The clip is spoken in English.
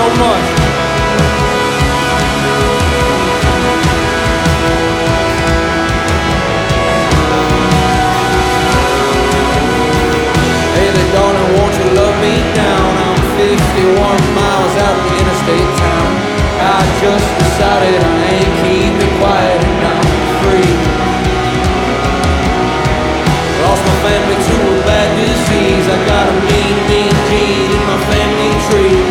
so much. Hey there, darling, won't you love me down? I'm 51 miles out of the interstate town. I just decided I